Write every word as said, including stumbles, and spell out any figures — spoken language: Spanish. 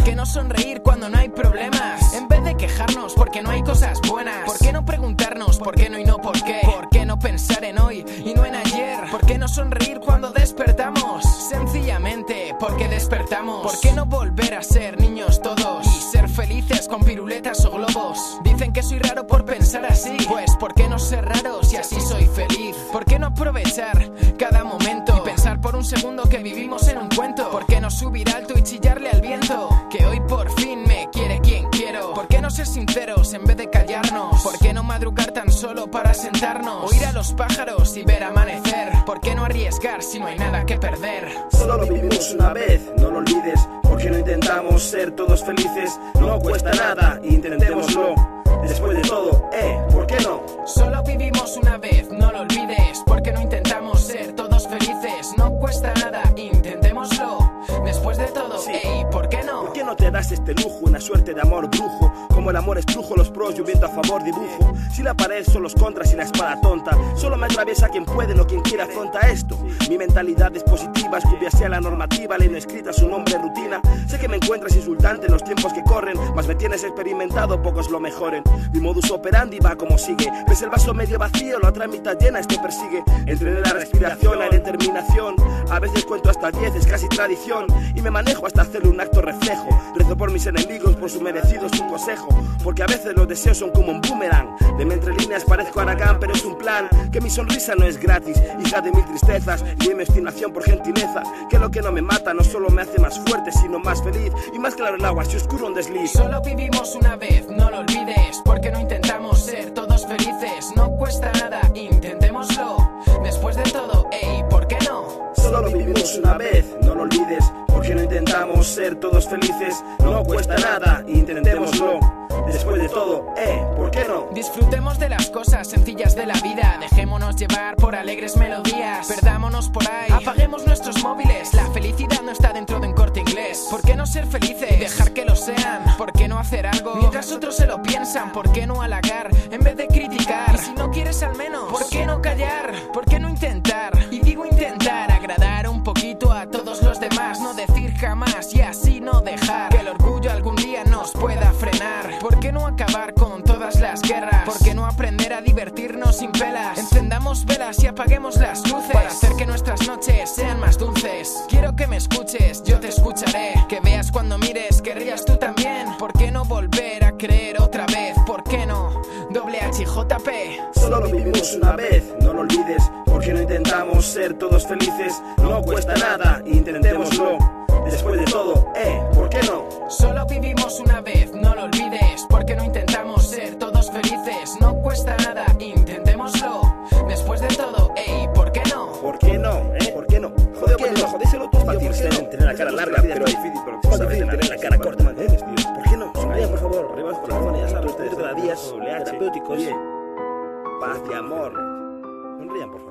qué no sonreír cuando no hay problemas? En vez de quejarnos porque no hay cosas buenas, ¿por qué no preguntarnos por qué no y no por qué? ¿Por qué no pensar en hoy y no en ayer? ¿Por qué no sonreír cuando despertamos? Sencillamente porque despertamos. ¿Por qué no volver a ser niños todos y ser felices con piruletas o globos? Dicen que soy raro por pensar así, pues ¿por qué no ser raro si así soy feliz? ¿Por qué no aprovechar cada momento y pensar por un segundo que vivimos en un cuento? ¿Por qué no subir alto y chillarle al viento que hoy por fin me quiere quien quiero? ¿Por qué no ser sinceros en vez de callarnos? ¿Por qué no madrugar tan solo para sentarnos? Oír a los pájaros y ver amanecer. ¿Por qué no arriesgar si no hay nada que perder? Solo lo vivimos una vez, no lo olvides. ¿Por qué no intentamos ser todos felices? No cuesta nada, intentémoslo. Después de todo, eh, ¿por qué no? Solo vivimos una vez, no lo olvides. ¿Por qué no intentamos ser todos felices? No cuesta nada, intentémoslo. Después de todo, sí. Ey, ¿por qué no? ¿Por qué no te das este lujo, una suerte de amor brujo? Como el amor estrujo, los pros yo viento a favor dibujo. Si la pared son los contras y la espada tonta, solo me atraviesa quien puede, no quien quiera afronta esto. Mi mentalidad es positiva, escupia hacia la normativa, ley no escrita, su nombre rutina. Sé que me encuentras insultante en los tiempos que corren, mas me tienes experimentado, pocos lo mejoren. Mi modus operandi va como sigue, ves el vaso medio vacío, la otra mitad llena, este persigue. Entrené la respiración, la determinación, a veces cuento hasta diez, es casi tradición. Y me manejo hasta hacerle un acto reflejo. Rezo por mis enemigos, por su merecido su consejo, porque a veces los deseos son como un boomerang. De mi entre líneas parezco Aragán, pero es un plan. Que mi sonrisa no es gratis, hija de mil tristezas. Y mi obstinación por gentileza, que lo que no me mata no solo me hace más fuerte, sino más feliz. Y más claro el agua, si oscuro un desliz. Solo vivimos una vez, no lo olvides. Porque no intentamos ser todos felices. No cuesta nada, intentémoslo. Después de todo, ey, ¿por qué no? Solo lo vivimos una vez, no lo olvides. Porque no intentamos ser todos felices. No cuesta nada, intentémoslo. Después de todo, eh, ¿por qué no? Disfrutemos de las cosas sencillas de la vida. Dejémonos llevar por alegres melodías. Perdámonos por ahí, apaguemos nuestros móviles. La felicidad no está dentro de un Corte Inglés. ¿Por qué no ser felices y dejar que lo sean? ¿Por qué no hacer algo mientras otros se lo piensan? ¿Por qué no halagar en vez de criticar? Y si no quieres al menos, ¿por qué no callar? ¿Por qué no intentar? Y digo intentar agradar un poquito a todos los demás. No decir jamás y así no dejar que el orgullo algún día nos pueda frenar. ¿Por qué no acabar con todas las guerras? ¿Por qué no aprender a divertirnos sin pelas? Encendamos velas y apaguemos las luces para hacer que nuestras noches sean más dulces. Quiero que me escuches, yo te escucharé. Que veas cuando mires, que rías tú también. ¿Por qué no volver a creer otra vez? ¿Por qué no? Doble H y J P. Solo lo vivimos una vez, no lo olvides. Porque no intentamos ser todos felices. No cuesta nada, intentémoslo. Después de todo, eh, ¿por qué no? Solo vivimos una vez, no lo olvides. Porque no intentamos ser todos felices. No cuesta nada, intentémoslo. Después de todo, ey, ¿por qué no? ¿Por qué no? ¿Eh? ¿Por qué no? Joder, ¿por qué no? Jodéselo tú, tío, ¿por qué no? Tener la cara larga, pero es difícil, pero tú sabes tener la cara corta, ¿entiendes, tío? ¿Por qué no? Sonrían, por favor. Arriba con la zona, ya sabes, ustedes cada día terapéuticos. Paz y amor. Sonrían, por favor.